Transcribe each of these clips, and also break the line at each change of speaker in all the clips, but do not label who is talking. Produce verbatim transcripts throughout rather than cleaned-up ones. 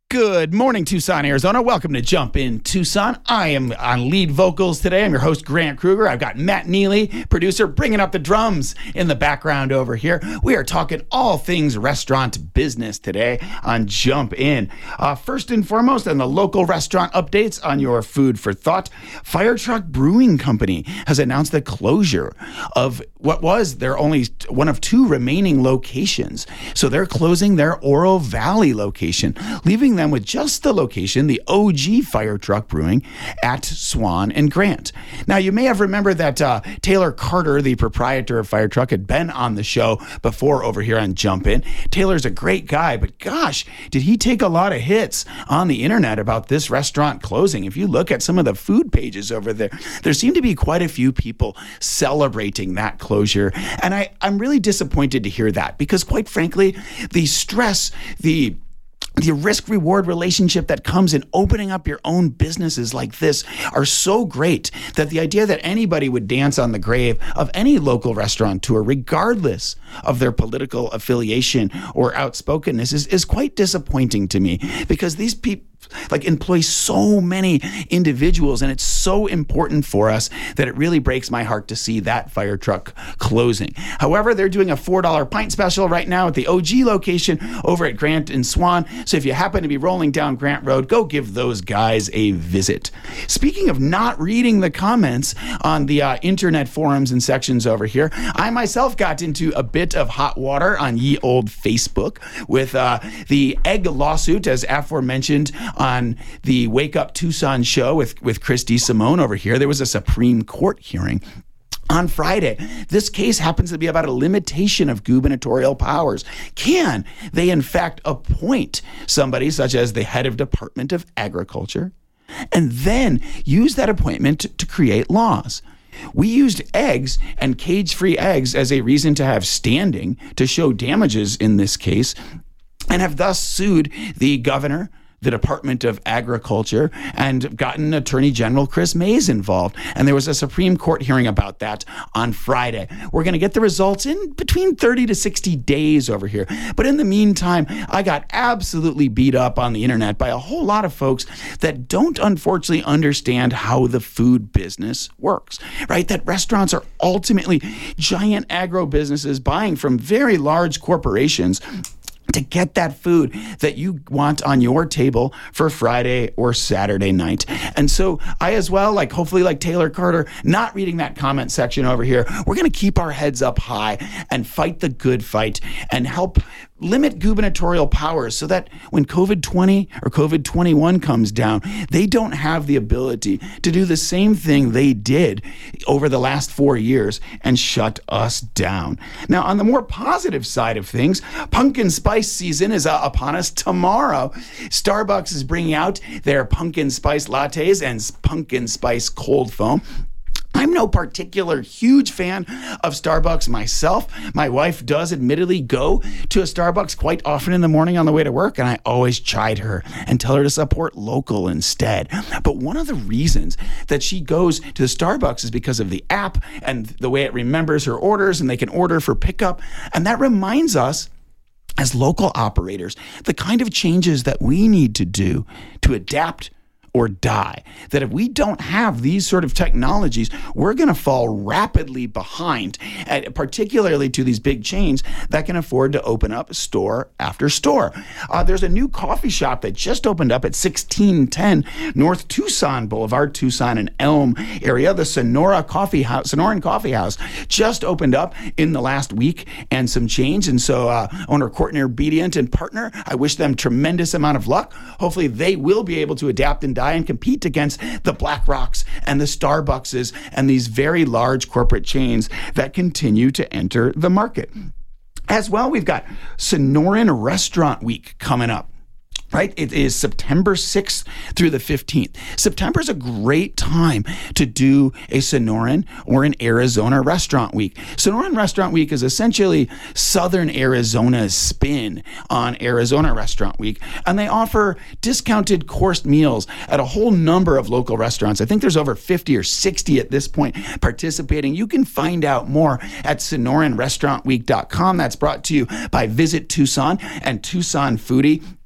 Good morning, Tucson, Arizona. Welcome to Jump In Tucson. I am on lead vocals today. I'm your host, Grant Kruger. I've got Matt Neely, producer, bringing up the drums in the background over here. We are talking all things restaurant business today on Jump In. Uh, first and foremost, on the local restaurant updates on your food for thought, Fire Truck Brewing Company has announced the closure of what was their only one of two remaining locations. So they're closing their Oro Valley location, leaving them with just the location, the O G Fire Truck Brewing at Swan and Grant. Now, you may have remembered that uh, Taylor Carter, the proprietor of Fire Truck, had been on the show before over here on Jump In. Taylor's a great guy, but gosh, did he take a lot of hits on the internet about this restaurant closing. If you look at some of the food pages over there, there seem to be quite a few people celebrating that closure. And I, I'm really disappointed to hear that because, quite frankly, the stress, the The risk-reward relationship that comes in opening up your own businesses like this are so great that the idea that anybody would dance on the grave of any local restaurateur, regardless of their political affiliation or outspokenness, is, is quite disappointing to me because these people like employ so many individuals, and it's so important for us that it really breaks my heart to see that fire truck closing. However, they're doing a four dollar pint special right now at the O G location over at Grant and Swan. So if you happen to be rolling down Grant Road, go give those guys a visit. Speaking of not reading the comments on the uh, internet forums and sections over here, I myself got into a bit of hot water on ye old Facebook with uh, the egg lawsuit, as aforementioned, on the Wake Up Tucson show with, with Christy Simone over here. There was a Supreme Court hearing on Friday. This case happens to be about a limitation of gubernatorial powers. Can they, in fact, appoint somebody such as the head of Department of Agriculture and then use that appointment to, to create laws? We used eggs and cage-free eggs as a reason to have standing to show damages in this case and have thus sued the governor, the Department of Agriculture, and gotten Attorney General Chris Mays involved. And there was a Supreme Court hearing about that on Friday. We're going to get the results in between thirty to sixty days over here. But in the meantime, I got absolutely beat up on the internet by a whole lot of folks that don't unfortunately understand how the food business works, right? That restaurants are ultimately giant agro businesses buying from very large corporations to get that food that you want on your table for Friday or Saturday night. And so I as well, like hopefully like Taylor Carter, not reading that comment section over here, we're going to keep our heads up high and fight the good fight and help limit gubernatorial powers so that when COVID twenty or COVID twenty-one comes down, they don't have the ability to do the same thing they did over the last four years and shut us down. Now, on the more positive side of things, pumpkin spice season is uh, upon us tomorrow. Starbucks is bringing out their pumpkin spice lattes and pumpkin spice cold foam. I'm no particular huge fan of Starbucks myself. My wife does admittedly go to a Starbucks quite often in the morning on the way to work, and I always chide her and tell her to support local instead. But one of the reasons that she goes to the Starbucks is because of the app and the way it remembers her orders, and they can order for pickup. And that reminds us, as local operators, the kind of changes that we need to do to adapt or die. That if we don't have these sort of technologies, we're going to fall rapidly behind, at, particularly to these big chains that can afford to open up store after store. Uh, there's a new coffee shop that just opened up at sixteen ten North Tucson Boulevard, Tucson and Elm area. The Sonora Coffee House, Sonoran Coffee House, just opened up in the last week and some change. And so uh, owner Courtney Obedient and partner, I wish them tremendous amount of luck. Hopefully they will be able to adapt and die and compete against the Black Rocks and the Starbuckses and these very large corporate chains that continue to enter the market. As well, we've got Sonoran Restaurant Week coming up. Right? It is September sixth through the fifteenth. September is a great time to do a Sonoran or an Arizona Restaurant Week. Sonoran Restaurant Week is essentially Southern Arizona's spin on Arizona Restaurant Week, and they offer discounted coursed meals at a whole number of local restaurants. I think there's over fifty or sixty at this point participating. You can find out more at sonoran restaurant week dot com. That's brought to you by Visit Tucson and Tucson Foodie.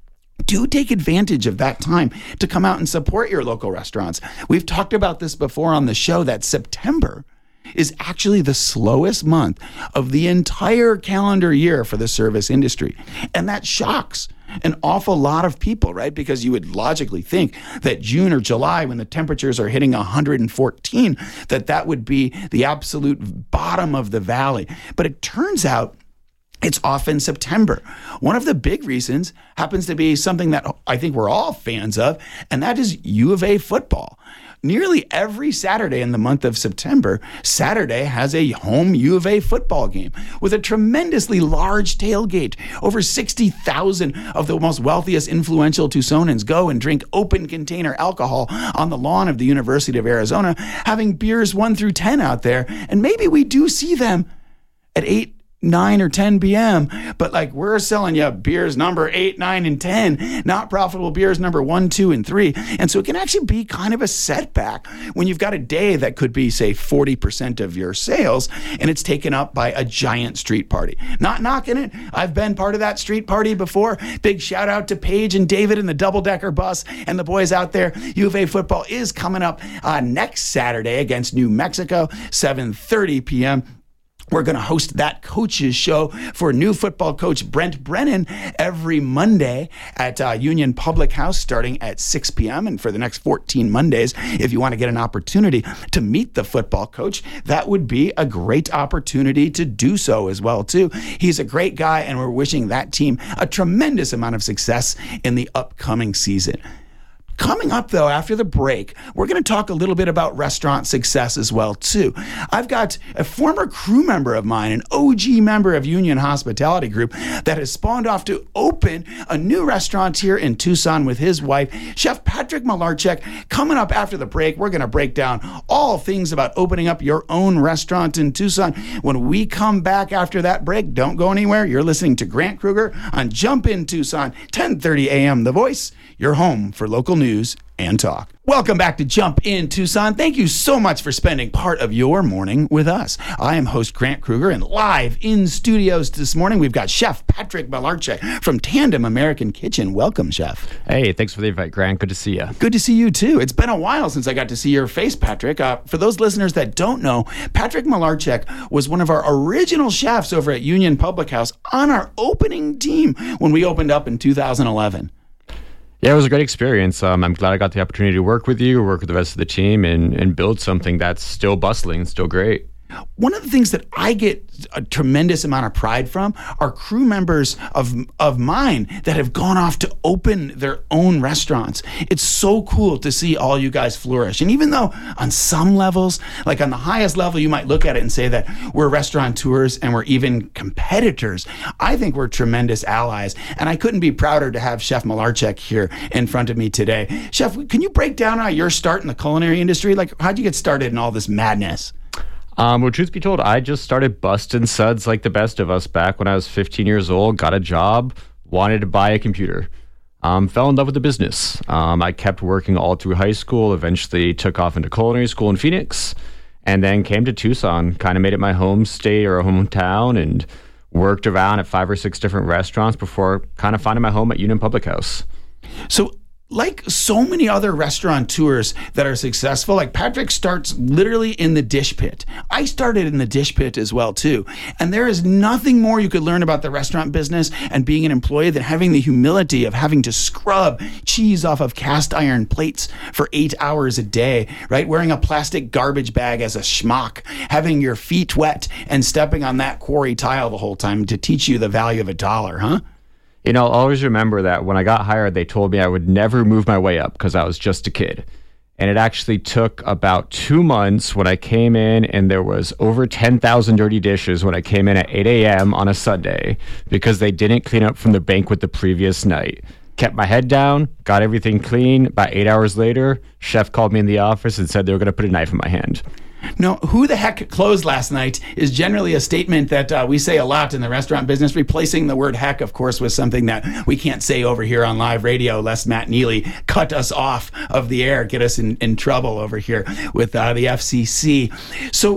do take advantage of that time to come out and support your local restaurants. We've talked about this before on the show that September is actually the slowest month of the entire calendar year for the service industry. And that shocks an awful lot of people, right? Because you would logically think that June or July, when the temperatures are hitting one hundred fourteen, that that would be the absolute bottom of the valley. But it turns out it's often September. One of the big reasons happens to be something that I think we're all fans of, and that is U of A football. Nearly every Saturday in the month of September, Saturday has a home U of A football game with a tremendously large tailgate. Over sixty thousand of the most wealthiest, influential Tucsonans go and drink open container alcohol on the lawn of the University of Arizona, having beers one through ten out there. And maybe we do see them at eight, nine or ten p.m. But like we're selling you beers number eight, nine, and ten, not profitable beers number one, two, and three. And so it can actually be kind of a setback when you've got a day that could be, say, forty percent of your sales, and it's taken up by a giant street party. Not knocking it. I've been part of that street party before. Big shout out to Paige and David in the double-decker bus and the boys out there. U of A football is coming up uh, next Saturday against New Mexico, seven thirty p.m. We're going to host that coach's show for new football coach Brent Brennan every Monday at uh, Union Public House starting at six p.m. And for the next fourteen Mondays, if you want to get an opportunity to meet the football coach, that would be a great opportunity to do so as well, too. He's a great guy, and we're wishing that team a tremendous amount of success in the upcoming season. Coming up, though, after the break, we're going to talk a little bit about restaurant success as well, too. I've got a former crew member of mine, an O G member of Union Hospitality Group, that has spawned off to open a new restaurant here in Tucson with his wife, Chef Patrick Malarchek. Coming up after the break, we're going to break down all things about opening up your own restaurant in Tucson. When we come back after that break, don't go anywhere. You're listening to Grant Kruger on Jump In Tucson, ten thirty a.m. The Voice, your home for local news and talk. Welcome back to Jump In Tucson. Thank you so much for spending part of your morning with us. I am host Grant Kruger, and live in studios this morning, we've got Chef Patrick Malarchek from Tandem American Kitchen. Welcome, Chef.
Hey, thanks for the invite, Grant. Good to see you.
Good to see you, too. It's been a while since I got to see your face, Patrick. Uh, for those listeners that don't know, Patrick Malarchek was one of our original chefs over at Union Public House on our opening team when we opened up in two thousand eleven.
Yeah, it was a great experience. Um, I'm glad I got the opportunity to work with you, work with the rest of the team, and, and build something that's still bustling and still great.
One of the things that I get a tremendous amount of pride from are crew members of of mine that have gone off to open their own restaurants. It's so cool to see all you guys flourish. And even though on some levels, like on the highest level, you might look at it and say that we're restaurateurs and we're even competitors, I think we're tremendous allies. And I couldn't be prouder to have Chef Malarchek here in front of me today. Chef, can you break down uh, your start in the culinary industry? Like, how'd you get started in all this madness?
Um, well, truth be told, I just started busting suds like the best of us back when I was fifteen years old, got a job, wanted to buy a computer, um, fell in love with the business. Um, I kept working all through high school, eventually took off into culinary school in Phoenix, and then came to Tucson, kind of made it my home state or a hometown, and worked around at five or six different restaurants before kind of finding my home at Union Public House.
So, like so many other restaurateurs that are successful, like Patrick starts literally in the dish pit. I started in the dish pit as well, too. And there is nothing more you could learn about the restaurant business and being an employee than having the humility of having to scrub cheese off of cast iron plates for eight hours a day, right? Wearing a plastic garbage bag as a schmuck, having your feet wet and stepping on that quarry tile the whole time to teach you the value of a dollar, huh?
You know, I'll always remember that when I got hired, they told me I would never move my way up because I was just a kid. And it actually took about two months when I came in, and there was over ten thousand dirty dishes when I came in at eight a.m. on a Sunday because they didn't clean up from the banquet the previous night. Kept my head down, got everything clean. About eight hours later, chef called me in the office and said they were going to put a knife in my hand.
No, who the heck closed last night is generally a statement that uh, we say a lot in the restaurant business. Replacing the word heck, of course, was something that we can't say over here on live radio, lest Matt Neely cut us off of the air, get us in, in trouble over here with uh, the F C C. So,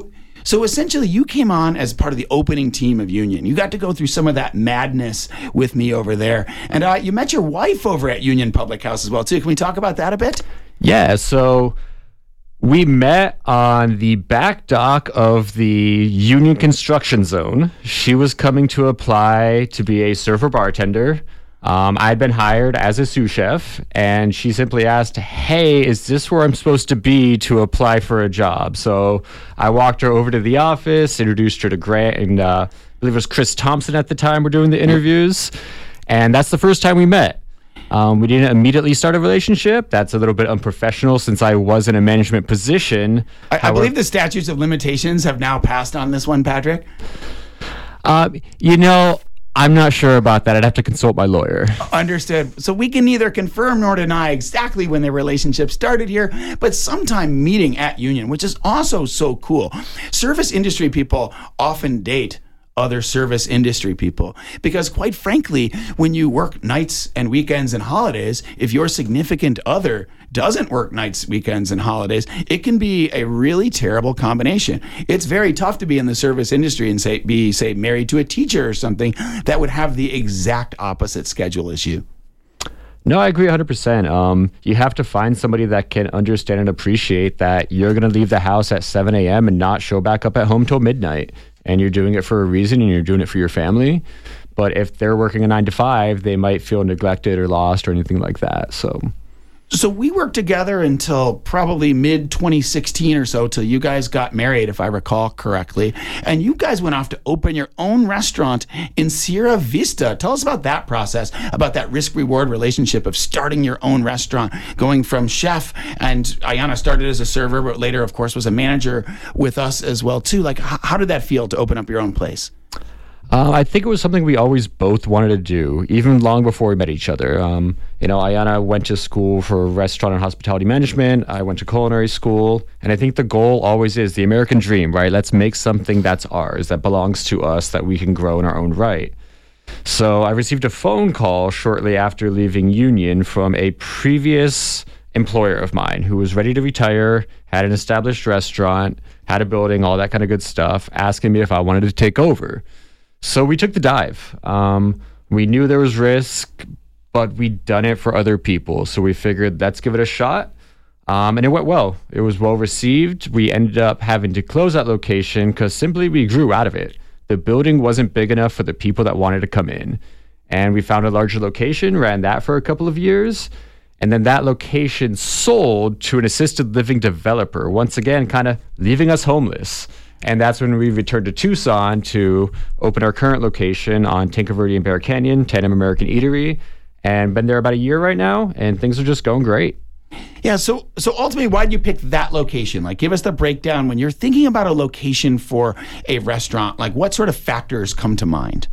So essentially, you came on as part of the opening team of Union. You got to go through some of that madness with me over there. And uh, you met your wife over at Union Public House as well, too. Can we talk about that a bit?
Yeah, so we met on the back dock of the Union Construction Zone. She was coming to apply to be a server bartender. Um, I'd been hired as a sous chef, and she simply asked, hey, is this where I'm supposed to be to apply for a job? So I walked her over to the office, introduced her to Grant, and uh, I believe it was Chris Thompson at the time we're doing the interviews. And that's the first time we met. Um, we didn't immediately start a relationship. That's a little bit unprofessional since I was in a management position.
I, I believe the statutes of limitations have now passed on this one, Patrick.
Uh, you know... I'm not sure about that. I'd have to consult my lawyer.
Understood. So we can neither confirm nor deny exactly when their relationship started here, but sometime meeting at Union, which is also so cool. Service industry people often date other service industry people because, quite frankly, when you work nights and weekends and holidays, if your significant other doesn't work nights, weekends, and holidays, it can be a really terrible combination. It's very tough to be in the service industry and say be, say, married to a teacher or something that would have the exact opposite schedule as you.
No, I agree one hundred percent. Um, you have to find somebody that can understand and appreciate that you're going to leave the house at seven a.m. and not show back up at home till midnight. And you're doing it for a reason, and you're doing it for your family. But if they're working a nine to five, they might feel neglected or lost or anything like that. So...
So we worked together until probably mid twenty sixteen or so, till you guys got married, if I recall correctly. And you guys went off to open your own restaurant in Sierra Vista. Tell us about that process, about that risk-reward relationship of starting your own restaurant, going from chef, and Ayanna started as a server, but later, of course, was a manager with us as well, too. Like, h- how did that feel to open up your own place?
Uh, I think it was something we always both wanted to do, even long before we met each other. Um, you know, Ayanna went to school for restaurant and hospitality management. I went to culinary school. And I think the goal always is the American dream, right? Let's make something that's ours, that belongs to us, that we can grow in our own right. So I received a phone call shortly after leaving Union from a previous employer of mine who was ready to retire, had an established restaurant, had a building, all that kind of good stuff, asking me if I wanted to take over. So we took the dive. Um, we knew there was risk, but we'd done it for other people. So we figured, let's give it a shot. Um, and it went well. It was well received. We ended up having to close that location because simply we grew out of it. The building wasn't big enough for the people that wanted to come in. And we found a larger location, ran that for a couple of years. And then that location sold to an assisted living developer, once again, kind of leaving us homeless. And that's when we returned to Tucson to open our current location on Tinker Verde and Bear Canyon, Tandem American Eatery, and been there about a year right now, and things are just going great.
Yeah, so so ultimately, why did you pick that location? Like, give us the breakdown. When you're thinking about a location for a restaurant, like, what sort of factors come to mind?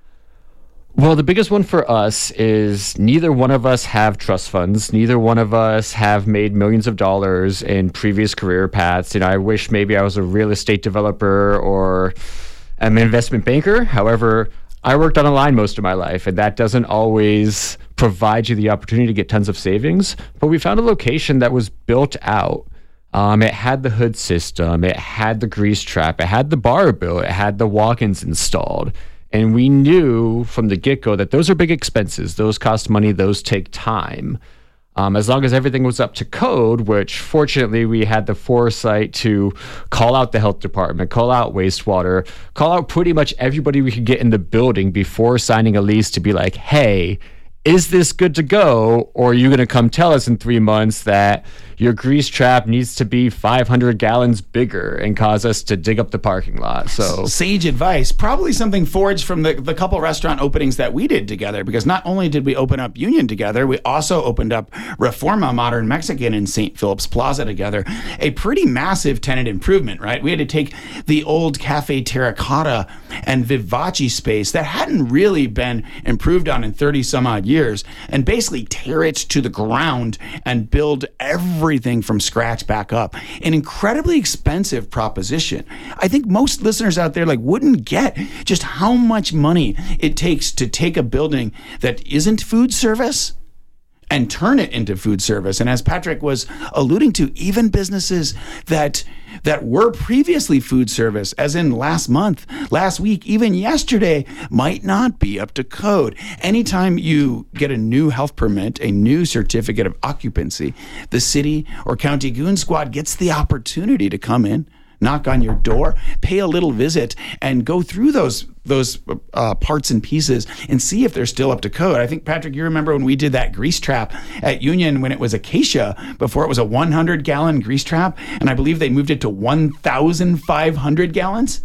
Well, the biggest one for us is neither one of us have trust funds. Neither one of us have made millions of dollars in previous career paths. You know, I wish maybe I was a real estate developer or an investment banker. However, I worked on a line most of my life, and that doesn't always provide you the opportunity to get tons of savings. But we found a location that was built out. Um, it had the hood system. It had the grease trap. It had the bar built. It had the walk-ins installed. And we knew from the get-go that those are big expenses. Those cost money. Those take time. Um, as long as everything was up to code, which fortunately we had the foresight to call out the health department, call out wastewater, call out pretty much everybody we could get in the building before signing a lease to be like, hey, is this good to go? Or are you going to come tell us in three months that your grease trap needs to be five hundred gallons bigger and cause us to dig up the parking lot? So
sage advice, probably something forged from the, the couple restaurant openings that we did together, because not only did we open up Union together, we also opened up Reforma Modern Mexican in Saint Philip's Plaza together. A pretty massive tenant improvement, right? We had to take the old Cafe Terracotta and Vivace space that hadn't really been improved on in thirty some odd years and basically tear it to the ground and build every everything from scratch back up. An incredibly expensive proposition. I think most listeners out there like wouldn't get just how much money it takes to take a building that isn't food service and turn it into food service. And as Patrick was alluding to, even businesses that that were previously food service, as in last month, last week, even yesterday, might not be up to code. Anytime you get a new health permit, a new certificate of occupancy, the city or county goon squad gets the opportunity to come in, knock on your door, pay a little visit, and go through those those uh, parts and pieces and see if they're still up to code. I think, Patrick, you remember when we did that grease trap at Union when it was Acacia, before it was a one hundred gallon grease trap, and I believe they moved it to one thousand five hundred gallons?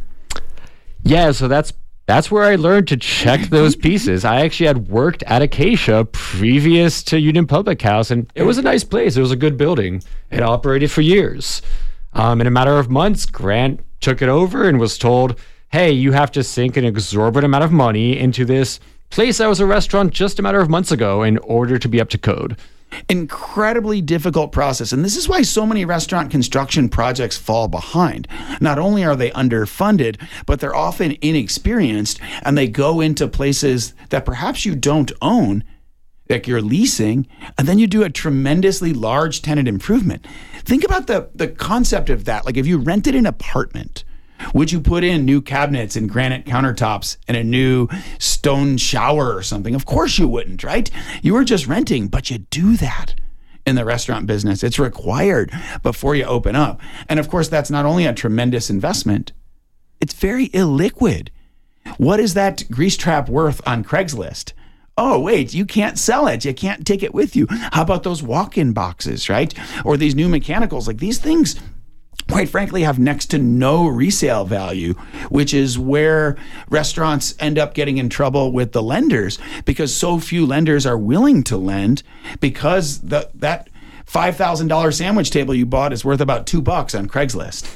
Yeah, so that's that's where I learned to check those pieces. I actually had worked at Acacia previous to Union Public House, and it was a nice place. It was a good building. It operated for years. Um, in a matter of months, Grant took it over and was told, hey, you have to sink an exorbitant amount of money into this place that was a restaurant just a matter of months ago in order to be up to code.
Incredibly difficult process. And this is why so many restaurant construction projects fall behind. Not only are they underfunded, but they're often inexperienced, and they go into places that perhaps you don't own, like you're leasing, and then you do a tremendously large tenant improvement. Think about the, the concept of that. Like if you rented an apartment, would you put in new cabinets and granite countertops and a new stone shower or something? Of course you wouldn't, right? You were just renting, but you do that in the restaurant business. It's required before you open up. And of course, that's not only a tremendous investment, it's very illiquid. What is that grease trap worth on Craigslist? Oh, wait, you can't sell it. You can't take it with you. How about those walk-in boxes, right? Or these new mechanicals? Like these things, quite frankly, have next to no resale value, which is where restaurants end up getting in trouble with the lenders, because so few lenders are willing to lend, because the, that five thousand dollars sandwich table you bought is worth about two bucks on Craigslist.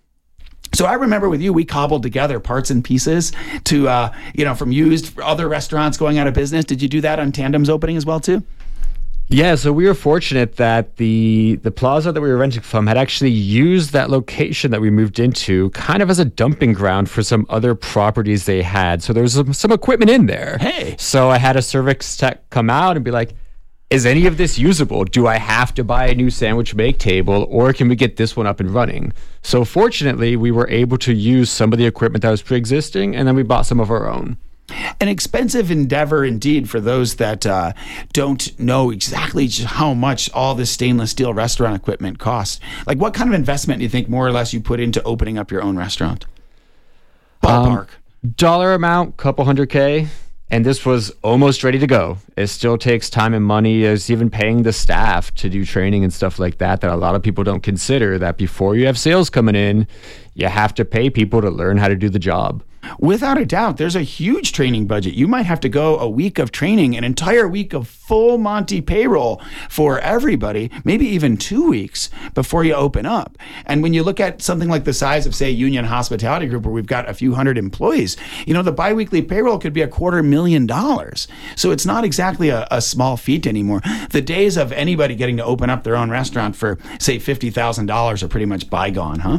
So I remember with you, we cobbled together parts and pieces to, uh, you know, from used other restaurants going out of business. Did you do that on Tandem's opening as well, too?
Yeah, so we were fortunate that the the plaza that we were renting from had actually used that location that we moved into kind of as a dumping ground for some other properties they had. So there was some, some equipment in there.
Hey.
So I had a service tech come out and be like, is any of this usable? Do I have to buy a new sandwich make table, or can we get this one up and running? So fortunately, we were able to use some of the equipment that was pre-existing, and then we bought some of our own.
An expensive endeavor indeed for those that uh, don't know exactly just how much all this stainless steel restaurant equipment costs. Like what kind of investment do you think more or less you put into opening up your own restaurant? Ballpark.
Um, dollar amount, couple hundred K. And this was almost ready to go. It still takes time and money. There's even paying the staff to do training and stuff like that, that a lot of people don't consider, that before you have sales coming in, you have to pay people to learn how to do the job.
Without a doubt, there's a huge training budget. You might have to go a week of training, an entire week of full Monty payroll for everybody, maybe even two weeks before you open up. And when you look at something like the size of, say, Union Hospitality Group, where we've got a few hundred employees, you know, the biweekly payroll could be a quarter million dollars. So it's not exactly a, a small feat anymore. The days of anybody getting to open up their own restaurant for, say, fifty thousand dollars are pretty much bygone, huh?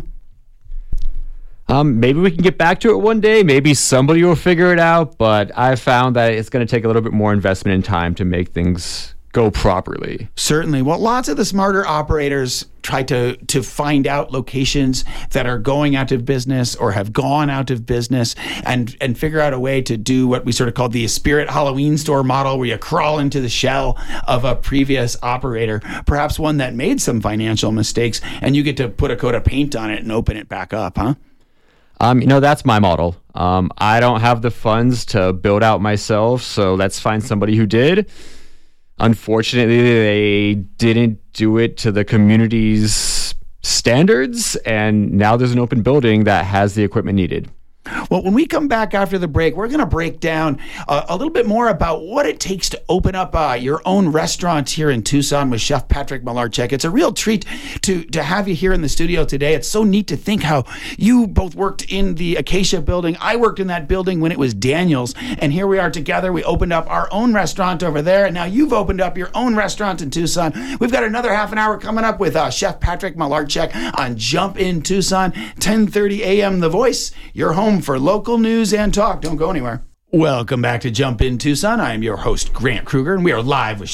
Um, maybe we can get back to it one day. Maybe somebody will figure it out. But I found that it's going to take a little bit more investment and time to make things go properly.
Certainly. Well, lots of the smarter operators try to to find out locations that are going out of business or have gone out of business, and and figure out a way to do what we sort of call the Spirit Halloween store model, where you crawl into the shell of a previous operator, perhaps one that made some financial mistakes, and you get to put a coat of paint on it and open it back up, huh?
Um, you know, that's my model. Um, I don't have the funds to build out myself, so let's find somebody who did. Unfortunately, they didn't do it to the community's standards, and now there's an open building that has the equipment needed.
Well, when we come back after the break, we're going to break down uh, a little bit more about what it takes to open up uh, your own restaurant here in Tucson with Chef Patrick Malarchek. It's a real treat to to have you here in the studio today. It's so neat to think how you both worked in the Acacia building. I worked in that building when it was Daniel's, and here we are together. We opened up our own restaurant over there, and now you've opened up your own restaurant in Tucson. We've got another half an hour coming up with uh, Chef Patrick Malarchek on Jump in Tucson, ten thirty a.m. The Voice, your home for local news and talk. Don't go anywhere. Welcome back to Jump in Tucson. I am your host, Grant Kruger, and we are live with Chef Patrick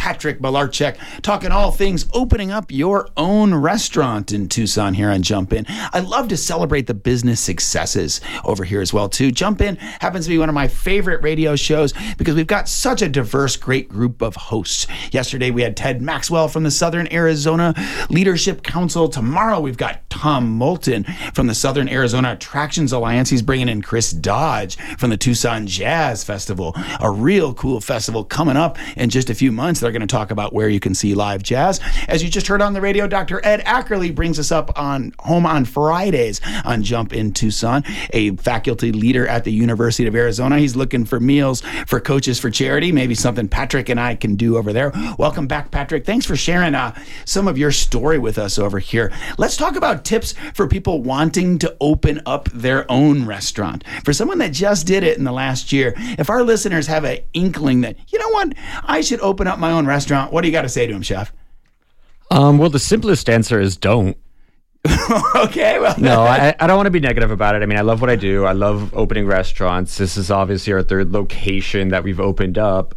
Patrick Malarchek, talking all things opening up your own restaurant in Tucson here on Jump In. I love to celebrate the business successes over here as well, too. Jump In happens to be one of my favorite radio shows because we've got such a diverse, great group of hosts. Yesterday, we had Ted Maxwell from the Southern Arizona Leadership Council. Tomorrow, we've got Tom Moulton from the Southern Arizona Attractions Alliance. He's bringing in Chris Dodge from the Tucson Jazz Festival, a real cool festival coming up in just a few months. They're going to talk about where you can see live jazz. As you just heard on the radio, Doctor Ed Ackerley brings us up on home on Fridays on Jump In Tucson, a faculty leader at the University of Arizona. He's looking for meals for Coaches for Charity, maybe something Patrick and I can do over there. Welcome back, Patrick. Thanks for sharing uh, some of your story with us over here. Let's talk about tips for people wanting to open up their own restaurant. For someone that just did it in the last year, if our listeners have an inkling that, you know what, I should open up my own restaurant, what do you got to say to them, Chef?
Um, well, the simplest answer is don't.
Okay, well.
No, I, I don't want to be negative about it. I mean, I love what I do. I love opening restaurants. This is obviously our third location that we've opened up.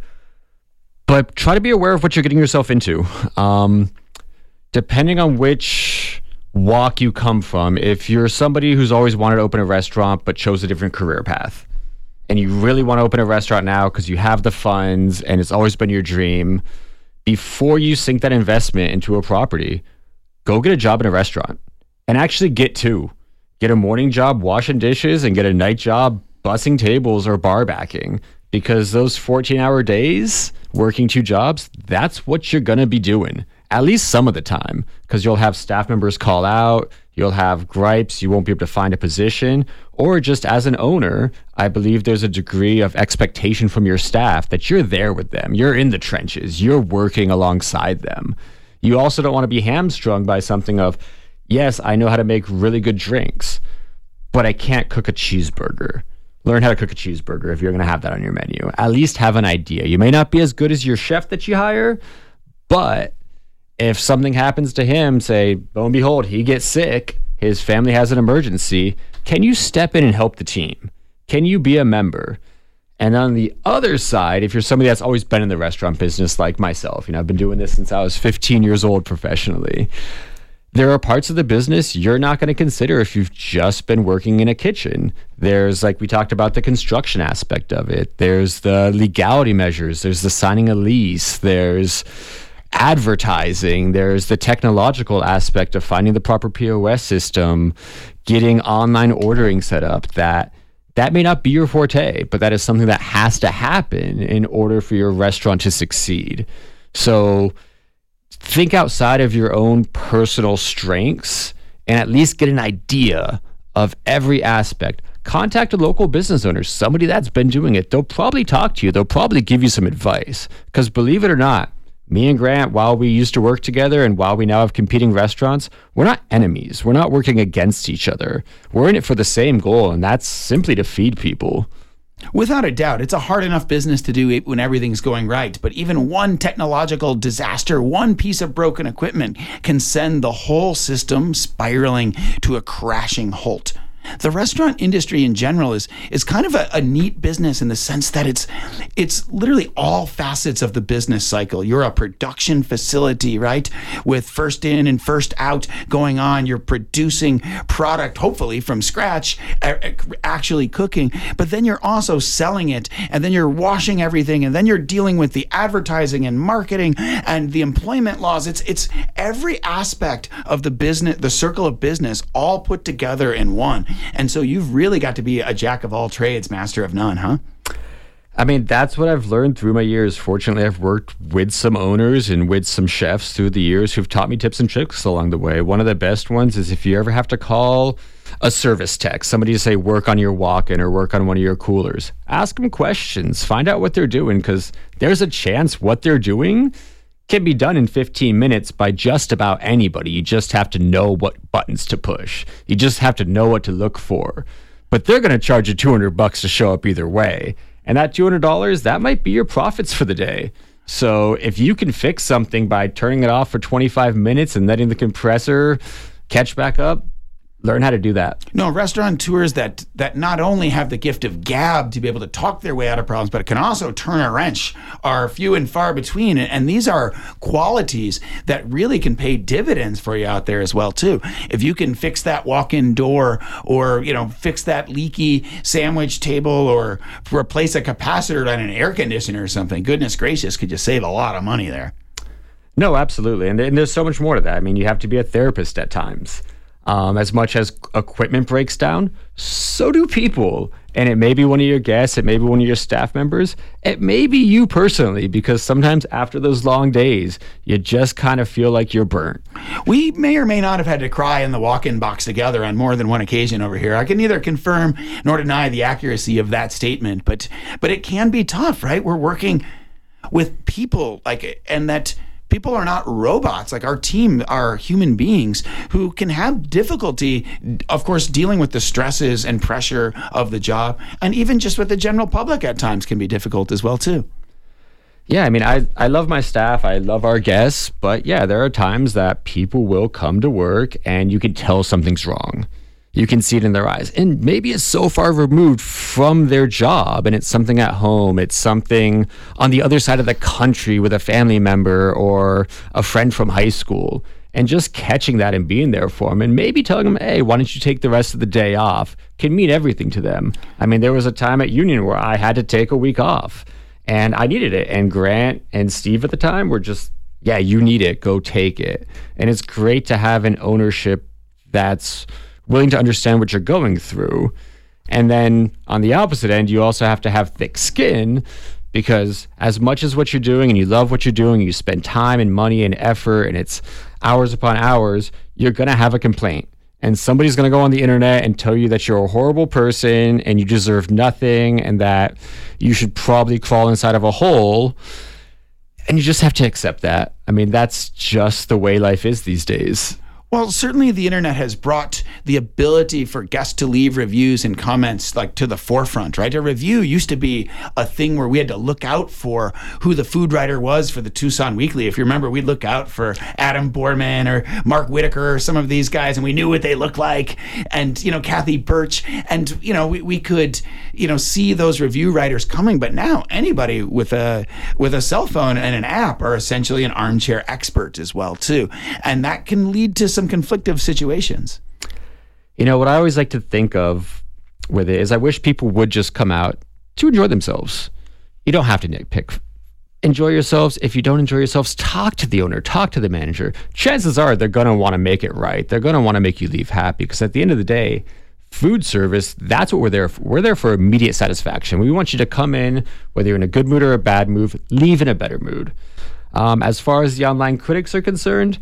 But try to be aware of what you're getting yourself into. Um, depending on which walk you come from, if you're somebody who's always wanted to open a restaurant but chose a different career path, and you really want to open a restaurant now because you have the funds and it's always been your dream, before you sink that investment into a property, go get a job in a restaurant. And actually get two. Get a morning job washing dishes and get a night job bussing tables or bar backing. Because those fourteen-hour days working two jobs, that's what you're going to be doing. At least some of the time. Because you'll have staff members call out. You'll have gripes. You won't be able to find a position. Or just as an owner, I believe there's a degree of expectation from your staff that you're there with them. You're in the trenches. You're working alongside them. You also don't want to be hamstrung by something of, yes, I know how to make really good drinks, but I can't cook a cheeseburger. Learn how to cook a cheeseburger if you're going to have that on your menu. At least have an idea. You may not be as good as your chef that you hire, but if something happens to him, say, lo and behold, he gets sick, his family has an emergency, can you step in and help the team? Can you be a member? And on the other side, if you're somebody that's always been in the restaurant business like myself, you know, I've been doing this since I was fifteen years old professionally. There are parts of the business you're not going to consider if you've just been working in a kitchen. There's, like we talked about, the construction aspect of it. There's the legality measures. There's the signing a lease. There's advertising. There's the technological aspect of finding the proper P O S system, getting online ordering set up. That that may not be your forte, but that is something that has to happen in order for your restaurant to succeed. So think outside of your own personal strengths and at least get an idea of every aspect. Contact a local business owner, somebody that's been doing it. They'll probably talk to you. They'll probably give you some advice. Because believe it or not, me and Grant, while we used to work together and while we now have competing restaurants, we're not enemies. We're not working against each other. We're in it for the same goal, and that's simply to feed people.
Without a doubt, it's a hard enough business to do when everything's going right. But even one technological disaster, one piece of broken equipment can send the whole system spiraling to a crashing halt. The restaurant industry in general is is kind of a, a neat business in the sense that it's it's literally all facets of the business cycle. You're a production facility, right? With first in and first out going on. You're producing product, hopefully from scratch, actually cooking, but then you're also selling it, and then you're washing everything, and then you're dealing with the advertising and marketing and the employment laws. It's it's every aspect of the business, the circle of business, all put together in one. And so you've really got to be a jack of all trades, master of none, huh?
I mean, that's what I've learned through my years. Fortunately, I've worked with some owners and with some chefs through the years who've taught me tips and tricks along the way. One of the best ones is if you ever have to call a service tech, somebody to say work on your walk-in or work on one of your coolers, ask them questions, find out what they're doing, because there's a chance what they're doing can be done in fifteen minutes by just about anybody. You just have to know what buttons to push. You just have to know what to look for. But they're going to charge you two hundred bucks to show up either way. And that two hundred dollars, that might be your profits for the day. So if you can fix something by turning it off for twenty-five minutes and letting the compressor catch back up, learn how to do that.
No, restaurateurs that that not only have the gift of gab to be able to talk their way out of problems, but can also turn a wrench are few and far between. And these are qualities that really can pay dividends for you out there as well, too. If you can fix that walk-in door, or, you know, fix that leaky sandwich table, or replace a capacitor on an air conditioner or something, goodness gracious, could you save a lot of money there?
No, absolutely. And, and there's so much more to that. I mean, you have to be a therapist at times. Um, as much as equipment breaks down, so do people. And it may be one of your guests, it may be one of your staff members, it may be you personally, because sometimes after those long days, you just kind of feel like you're burnt.
We may or may not have had to cry in the walk-in box together on more than one occasion over here. I can neither confirm nor deny the accuracy of that statement, but but it can be tough, right? We're working with people, like, and that people are not robots. Like, our team are human beings who can have difficulty, of course, dealing with the stresses and pressure of the job, and even just with the general public at times can be difficult as well, too.
Yeah, I mean, I, I love my staff, I love our guests, but yeah, there are times that people will come to work and you can tell something's wrong. You can see it in their eyes. And maybe it's so far removed from their job, and it's something at home. It's something on the other side of the country with a family member or a friend from high school. And just catching that and being there for them, and maybe telling them, hey, why don't you take the rest of the day off, can mean everything to them. I mean, there was a time at Union where I had to take a week off, and I needed it. And Grant and Steve at the time were just, yeah, you need it, go take it. And it's great to have an ownership that's willing to understand what you're going through. And then on the opposite end, you also have to have thick skin, because as much as what you're doing and you love what you're doing, you spend time and money and effort, and it's hours upon hours, you're going to have a complaint. And somebody's going to go on the internet and tell you that you're a horrible person and you deserve nothing and that you should probably crawl inside of a hole. And you just have to accept that. I mean, that's just the way life is these days.
Well, certainly the internet has brought the ability for guests to leave reviews and comments like to the forefront, right? A review used to be a thing where we had to look out for who the food writer was for the Tucson Weekly. If you remember, we'd look out for Adam Borman or Mark Whitaker or some of these guys, and we knew what they looked like, and, you know, Kathy Birch, and, you know, we, we could, you know, see those review writers coming. But now anybody with a with a cell phone and an app are essentially an armchair expert as well, too. And that can lead to some conflictive situations.
You know, what I always like to think of with it is I wish people would just come out to enjoy themselves. You don't have to nitpick. Enjoy yourselves. If you don't enjoy yourselves, talk to the owner, talk to the manager. Chances are they're going to want to make it right. They're going to want to make you leave happy, because at the end of the day, food service, that's what we're there for. We're there for immediate satisfaction. We want you to come in, whether you're in a good mood or a bad mood, leave in a better mood. Um, as far as the online critics are concerned,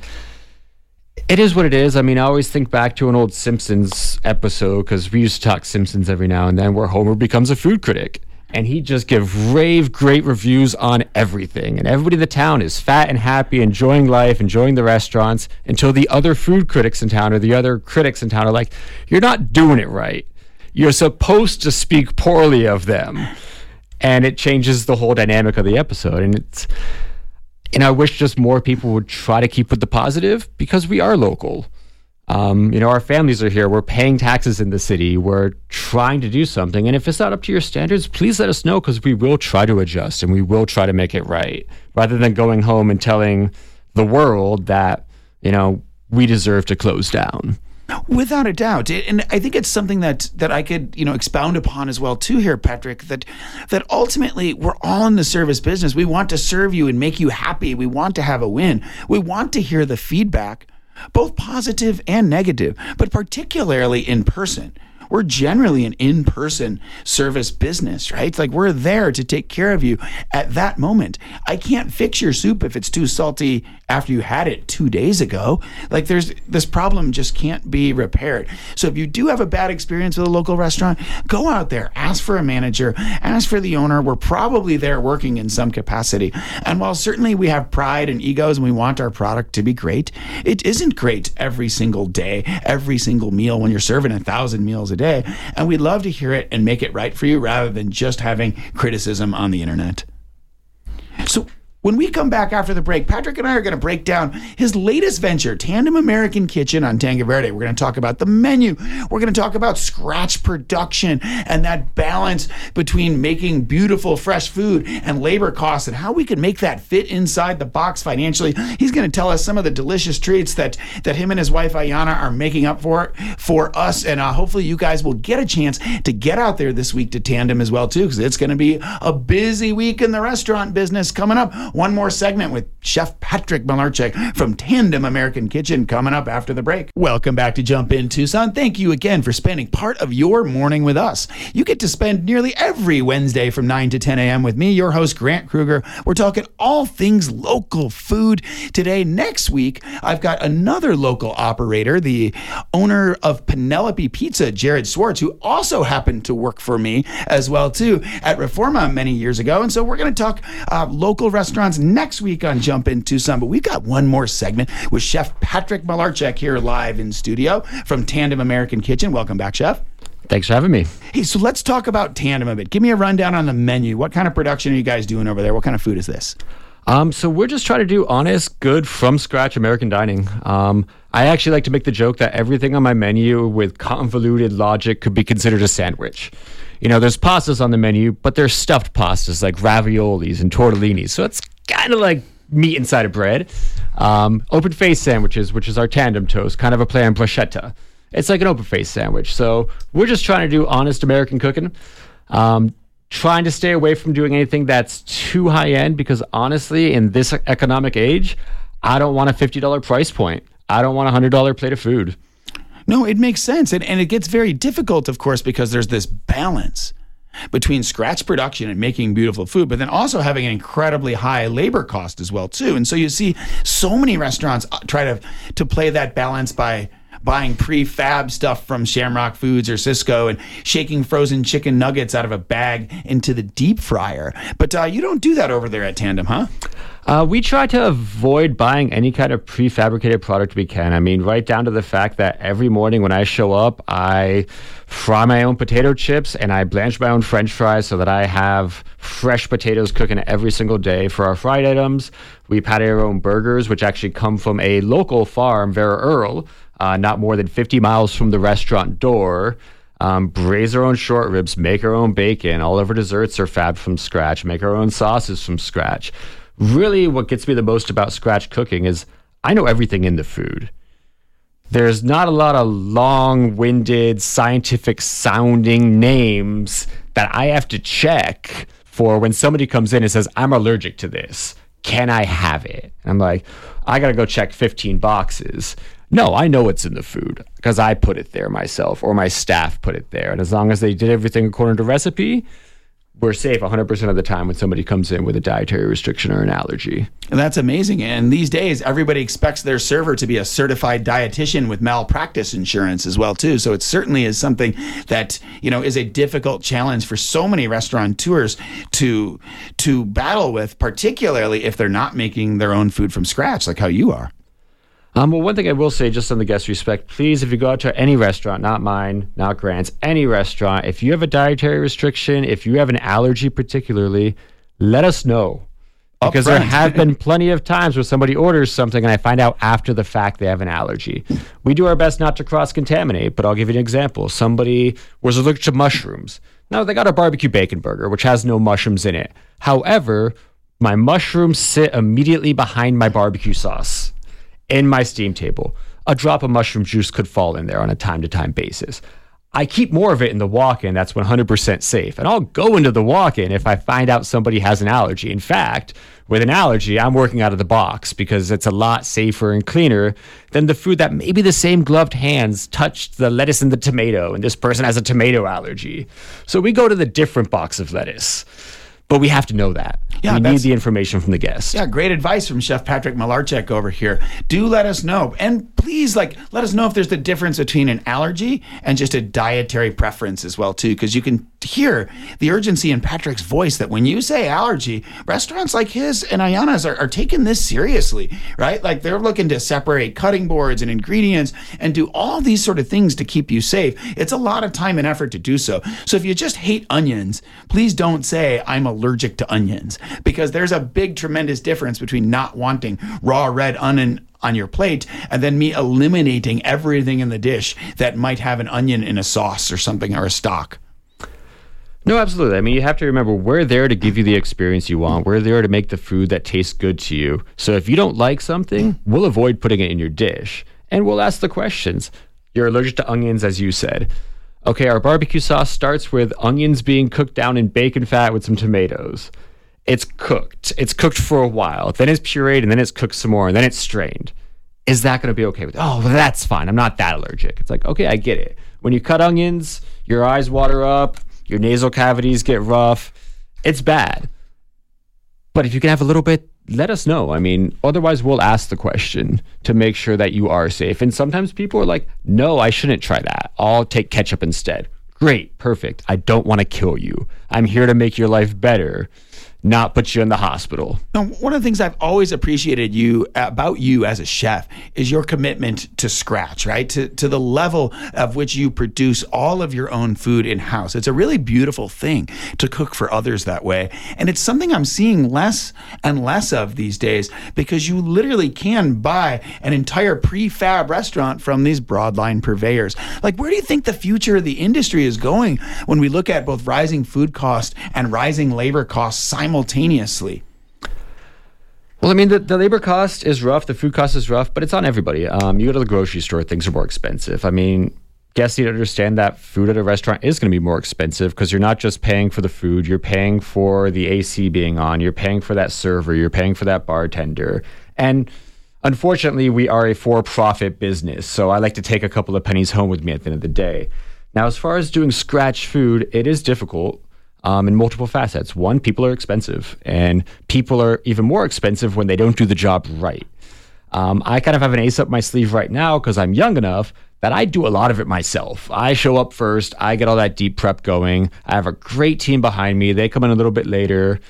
it is what it is. I mean, I always think back to an old Simpsons episode, because we used to talk Simpsons every now and then, where Homer becomes a food critic. And he just give rave great reviews on everything. And everybody in the town is fat and happy, enjoying life, enjoying the restaurants, until the other food critics in town or the other critics in town are like, you're not doing it right. You're supposed to speak poorly of them. And it changes the whole dynamic of the episode. And it's... And I wish just more people would try to keep with the positive, because we are local. Um, you know, our families are here. We're paying taxes in the city. We're trying to do something. And if it's not up to your standards, please let us know, because we will try to adjust and we will try to make it right, rather than going home and telling the world that, you know, we deserve to close down.
Without a doubt. And I think it's something that that I could, you know, expound upon as well too here, Patrick, that that ultimately we're all in the service business. We want to serve you and make you happy. We want to have a win. We want to hear the feedback, both positive and negative, but particularly in person. We're generally an in-person service business, right? Like, we're there to take care of you at that moment. I can't fix your soup if it's too salty after you had it two days ago. Like, there's this problem just can't be repaired. So if you do have a bad experience with a local restaurant, go out there, ask for a manager, ask for the owner. We're probably there working in some capacity. And while certainly we have pride and egos and we want our product to be great, it isn't great every single day, every single meal when you're serving a thousand meals a day. And we'd love to hear it and make it right for you, rather than just having criticism on the internet. So When we come back after the break, Patrick and I are going to break down his latest venture, Tandem American Kitchen on Tanque Verde. We're going to talk about the menu. We're going to talk about scratch production and that balance between making beautiful, fresh food and labor costs and how we can make that fit inside the box financially. He's going to tell us some of the delicious treats that, that him and his wife, Ayana, are making up for, for us. And uh, hopefully you guys will get a chance to get out there this week to Tandem as well, too, because it's going to be a busy week in the restaurant business coming up. One more segment with Chef Patrick Malarchek from Tandem American Kitchen coming up after the break. Welcome back to Jump In Tucson. Thank you again for spending part of your morning with us. You get to spend nearly every Wednesday from nine to ten a.m. with me, your host, Grant Kruger. We're talking all things local food. Today, next week, I've got another local operator, the owner of Penelope Pizza, Jared Swartz, who also happened to work for me as well, too, at Reforma many years ago. And so we're going to talk uh, local restaurants next week on Jump In Tucson, but we've got one more segment with Chef Patrick Malarchek here live in studio from Tandem American Kitchen. Welcome back, Chef.
Thanks for having me.
Hey, so let's talk about Tandem a bit. Give me a rundown on the menu. What kind of production are you guys doing over there? What kind of food is this?
Um, so we're just trying to do honest, good, from scratch American dining. Um, I actually like to make the joke that everything on my menu with convoluted logic could be considered a sandwich. You know, there's pastas on the menu, but there's stuffed pastas like raviolis and tortellinis. So it's kind of like meat inside of bread. Um, open face sandwiches, which is our tandem toast, kind of a play on bruschetta. It's like an open face sandwich. So we're just trying to do honest American cooking. Um, trying to stay away from doing anything that's too high end because honestly, in this economic age, I don't want a fifty dollars price point. I don't want a one hundred dollars plate of food.
No, it makes sense. And, and it gets very difficult, of course, because there's this balance between scratch production and making beautiful food, but then also having an incredibly high labor cost as well, too. And so you see so many restaurants try to, to play that balance by buying prefab stuff from Shamrock Foods or Cisco and shaking frozen chicken nuggets out of a bag into the deep fryer. But uh, you don't do that over there at Tandem, huh?
Uh, we try to avoid buying any kind of prefabricated product we can. I mean, right down to the fact that every morning when I show up, I fry my own potato chips and I blanch my own French fries so that I have fresh potatoes cooking every single day for our fried items. We patty our own burgers, which actually come from a local farm, Vera Earl, uh, not more than fifty miles from the restaurant door. Um, braise our own short ribs, make our own bacon. All of our desserts are fabbed from scratch, make our own sauces from scratch. Really, what gets me the most about scratch cooking is I know everything in the food. There's not a lot of long-winded, scientific-sounding names that I have to check for when somebody comes in and says, I'm allergic to this. Can I have it? And I'm like, I got to go check fifteen boxes. No, I know what's in the food because I put it there myself or my staff put it there. And as long as they did everything according to recipe, we're safe one hundred percent of the time when somebody comes in with a dietary restriction or an allergy.
And that's amazing. And these days, everybody expects their server to be a certified dietitian with malpractice insurance as well, too. So it certainly is something that, you know, is a difficult challenge for so many restaurateurs to, to battle with, particularly if they're not making their own food from scratch, like how you are.
Um, well, one thing I will say, just on the guest respect, please, if you go out to any restaurant, not mine, not Grant's, any restaurant, if you have a dietary restriction, if you have an allergy particularly, let us know. Because there have been plenty of times where somebody orders something and I find out after the fact they have an allergy. We do our best not to cross-contaminate, but I'll give you an example. Somebody was allergic to mushrooms. Now, they got a barbecue bacon burger, which has no mushrooms in it. However, my mushrooms sit immediately behind my barbecue sauce. In my steam table, a drop of mushroom juice could fall in there on a time-to-time basis. I keep more of it in the walk-in. That's one hundred percent safe. And I'll go into the walk-in if I find out somebody has an allergy. In fact, with an allergy, I'm working out of the box because it's a lot safer and cleaner than the food that maybe the same gloved hands touched the lettuce and the tomato, and this person has a tomato allergy. So we go to the different box of lettuce. But we have to know that. Yeah, we need the information from the guest.
Yeah, great advice from Chef Patrick Malarchek over here. Do let us know. And please, like, let us know if there's the difference between an allergy and just a dietary preference as well, too, because you can hear the urgency in Patrick's voice that when you say allergy, restaurants like his and Ayana's are, are taking this seriously, right? Like, they're looking to separate cutting boards and ingredients and do all these sort of things to keep you safe. It's a lot of time and effort to do so. So if you just hate onions, please don't say, I'm allergic allergic to onions, because there's a big, tremendous difference between not wanting raw red onion on your plate and then me eliminating everything in the dish that might have an onion in a sauce or something, or a stock.
No, absolutely. I mean, you have to remember, we're there to give you the experience you want. We're there to make the food that tastes good to you. So if you don't like something, we'll avoid putting it in your dish. And we'll ask the questions. You're allergic to onions, as you said. Okay, our barbecue sauce starts with onions being cooked down in bacon fat with some tomatoes. It's cooked. It's cooked for a while. Then it's pureed, and then it's cooked some more, and then it's strained. Is that going to be okay with it? Oh, well, that's fine. I'm not that allergic. It's like, okay, I get it. When you cut onions, your eyes water up, your nasal cavities get rough. It's bad. But if you can have a little bit, let us know. I mean, otherwise we'll ask the question to make sure that you are safe. And sometimes people are like, no, I shouldn't try that. I'll take ketchup instead. Great, perfect. I don't want to kill you. I'm here to make your life better, not put you in the hospital.
Now, one of the things I've always appreciated you about you as a chef is your commitment to scratch, right? To to the level of which you produce all of your own food in-house. It's a really beautiful thing to cook for others that way. And it's something I'm seeing less and less of these days, because you literally can buy an entire prefab restaurant from these broadline purveyors. Like, where do you think the future of the industry is going when we look at both rising food costs and rising labor costs simultaneously? simultaneously?
Well, I mean, the, the labor cost is rough, the food cost is rough, but it's on everybody. Um, you go to the grocery store, things are more expensive. I mean, guests need to understand that food at a restaurant is going to be more expensive, because you're not just paying for the food, you're paying for the A C being on, you're paying for that server, you're paying for that bartender. And unfortunately, we are a for-profit business, so I like to take a couple of pennies home with me at the end of the day. Now, as far as doing scratch food, it is difficult. Um, in multiple facets. One, people are expensive, and people are even more expensive when they don't do the job right. Um, I kind of have an ace up my sleeve right now because I'm young enough that I do a lot of it myself. I show up first. I get all that deep prep going. I have a great team behind me. They come in a little bit later.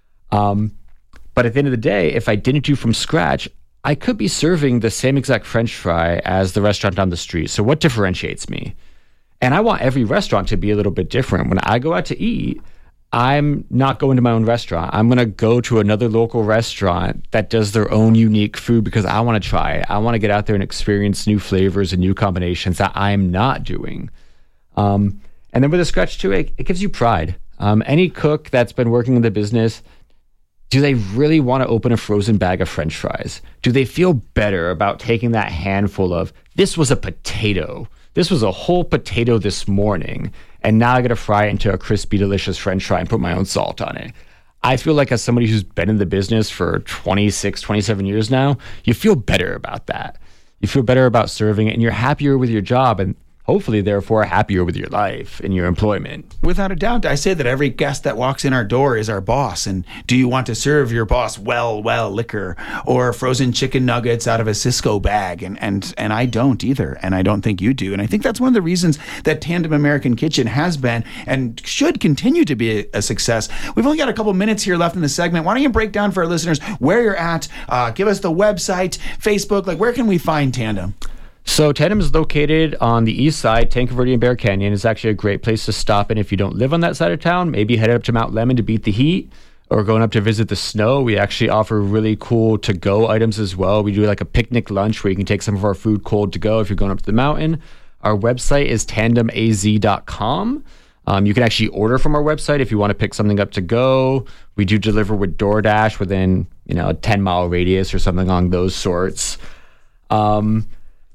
Um, but at the end of the day, if I didn't do from scratch, I could be serving the same exact French fry as the restaurant down the street. So what differentiates me? And I want every restaurant to be a little bit different. When I go out to eat, I'm not going to my own restaurant. I'm going to go to another local restaurant that does their own unique food, because I want to try it. I want to get out there and experience new flavors and new combinations that I'm not doing. Um, and then with a scratch too, it, it gives you pride. Um, any cook that's been working in the business, do they really want to open a frozen bag of French fries? Do they feel better about taking that handful of, this was a potato, this was a whole potato this morning, and now I got to fry it into a crispy, delicious French fry and put my own salt on it? I feel like, as somebody who's been in the business for twenty-six, twenty-seven years now, you feel better about that. You feel better about serving it, and you're happier with your job, and hopefully, therefore, happier with your life and your employment.
Without a doubt, I say that every guest that walks in our door is our boss. And do you want to serve your boss well, well liquor or frozen chicken nuggets out of a Cisco bag? And and and I don't either. And I don't think you do. And I think that's one of the reasons that Tandem American Kitchen has been and should continue to be a, a success. We've only got a couple minutes here left in the segment. Why don't you break down for our listeners where you're at? Uh, give us the website, Facebook. Like, where can we find Tandem?
So Tandem is located on the east side. Tanque Verde and Bear Canyon is actually a great place to stop in if you don't live on that side of town. Maybe head up to Mount Lemmon to beat the heat, or going up to visit the snow. We actually offer really cool to-go items as well. We do like a picnic lunch where you can take some of our food cold to go if you're going up to the mountain. Our website is tandem a z dot com. Um, you can actually order from our website if you want to pick something up to go. We do deliver with DoorDash within, you know, a ten mile radius or something along those sorts. Um,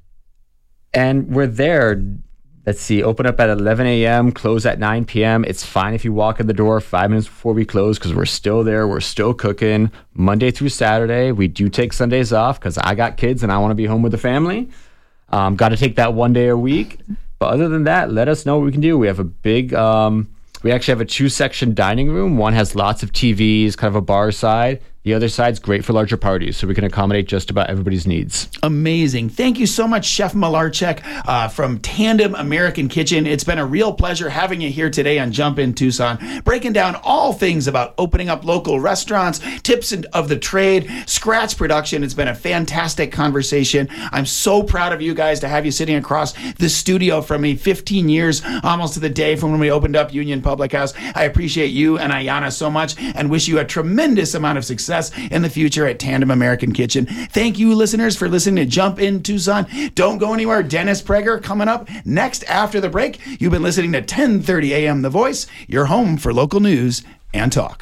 And we're there, let's see, open up at eleven a.m., close at nine p.m. It's fine if you walk in the door five minutes before we close, because we're still there. We're still cooking Monday through Saturday. We do take Sundays off because I got kids and I want to be home with the family. Um, got to take that one day a week. But other than that, let us know what we can do. We have a big, um, we actually have a two-section dining room. One has lots of T Vs, kind of a bar side. The other side's great for larger parties, so we can accommodate just about everybody's needs.
Amazing. Thank you so much, Chef Malarchek uh, from Tandem American Kitchen. It's been a real pleasure having you here today on Jump In Tucson, breaking down all things about opening up local restaurants, tips of the trade, scratch production. It's been a fantastic conversation. I'm so proud of you guys to have you sitting across the studio from me, fifteen years, almost to the day from when we opened up Union Public House. I appreciate you and Ayanna so much and wish you a tremendous amount of success in the future at Tandem American Kitchen. Thank you, listeners, for listening to Jump In Tucson. Don't go anywhere. Dennis Prager coming up next after the break. You've been listening to ten thirty a.m. The Voice, your home for local news and talk.